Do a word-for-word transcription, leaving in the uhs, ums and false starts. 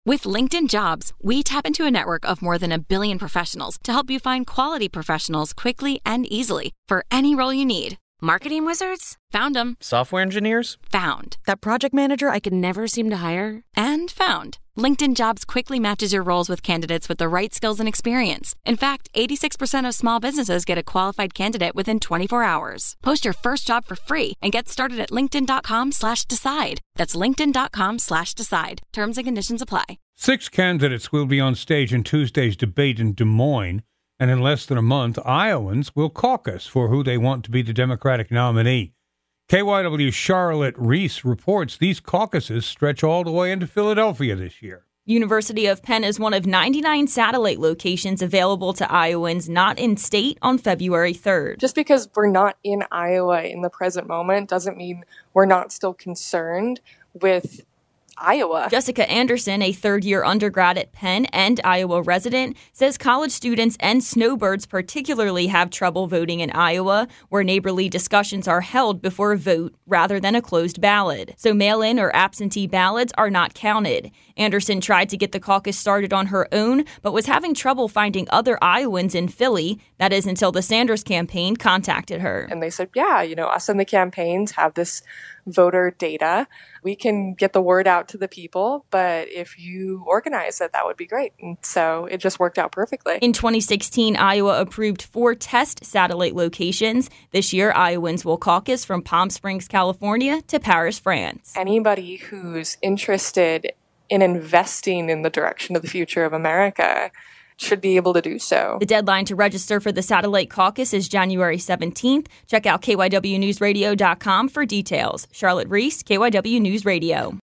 With LinkedIn Jobs, we tap into a network of more than a billion professionals to help you find quality professionals quickly and easily for any role you need. Marketing wizards? Found them. Software engineers? Found. That project manager I could never seem to hire? And found. LinkedIn Jobs quickly matches your roles with candidates with the right skills and experience. In fact, eighty-six percent of small businesses get a qualified candidate within twenty-four hours. Post your first job for free and get started at linkedin.com slash decide. That's linkedin.com slash decide. Terms and conditions apply. Six candidates will be on stage in Tuesday's debate in Des Moines, and in less than a month, Iowans will caucus for who they want to be the Democratic nominee. K Y W's Charlotte Reese reports these caucuses stretch all the way into Philadelphia this year. University of Penn is one of ninety-nine satellite locations available to Iowans not in state on February third. Just because we're not in Iowa in the present moment doesn't mean we're not still concerned with Iowa. Jessica Anderson, a third-year undergrad at Penn and Iowa resident, says college students and snowbirds particularly have trouble voting in Iowa, where neighborly discussions are held before a vote rather than a closed ballot. So mail-in or absentee ballots are not counted. Anderson tried to get the caucus started on her own, but was having trouble finding other Iowans in Philly. That is until the Sanders campaign contacted her. And they said, yeah, you know, us and the campaigns have this voter data. We can get the word out to the people, but if you organize it, that would be great. And so it just worked out perfectly. In twenty sixteen, Iowa approved four test satellite locations. This year, Iowans will caucus from Palm Springs, California to Paris, France. Anybody who's interested in investing in the direction of the future of America should be able to do so. The deadline to register for the Satellite Caucus is January seventeenth. Check out K Y W News Radio dot com for details. Charlotte Reese, K Y W News Radio.